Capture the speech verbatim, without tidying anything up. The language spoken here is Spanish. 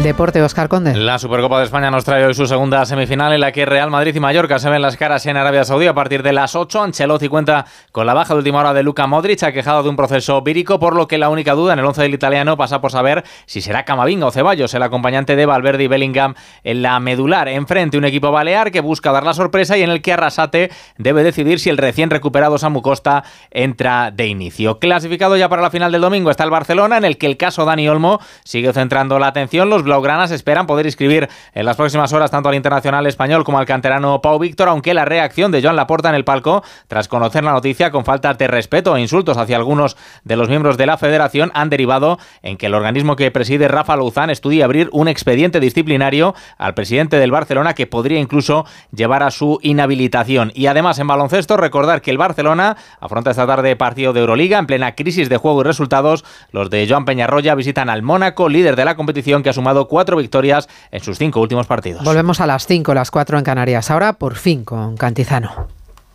deporte, Óscar Conde. La Supercopa de España nos trae hoy su segunda semifinal en la que Real Madrid y Mallorca se ven las caras en Arabia Saudí a partir de las ocho. Ancelotti cuenta con la baja de última hora de Luka Modric, aquejado de un proceso vírico, por lo que la única duda en el once del italiano pasa por saber si será Camavinga o Ceballos, el acompañante de Valverde y Bellingham en la medular. Enfrente un equipo balear que busca dar la sorpresa y en el que Arrasate debe decidir si el recién recuperado Samu Costa entra de inicio. Clasificado ya para la final del domingo está el Barcelona, en el que el caso Dani Olmo sigue centrando la atención. Los blaugranas esperan poder inscribir en las próximas horas tanto al internacional español como al canterano Pau Víctor, aunque la reacción de Joan Laporta en el palco tras conocer la noticia con faltas de respeto e insultos hacia algunos de los miembros de la federación han derivado en que el organismo que preside Rafa Louzán estudie abrir un expediente disciplinario al presidente del Barcelona que podría incluso llevar a su inhabilitación. Y además en baloncesto recordar que el Barcelona afronta esta tarde partido de Euroliga en plena crisis de juego y resultados. Los de Joan Peñarroya visitan al Mónaco, líder de la competición, que ha sumado cuatro victorias en sus cinco últimos partidos. Volvemos a las cinco, las cuatro en Canarias. Ahora, por fin, con Cantizano.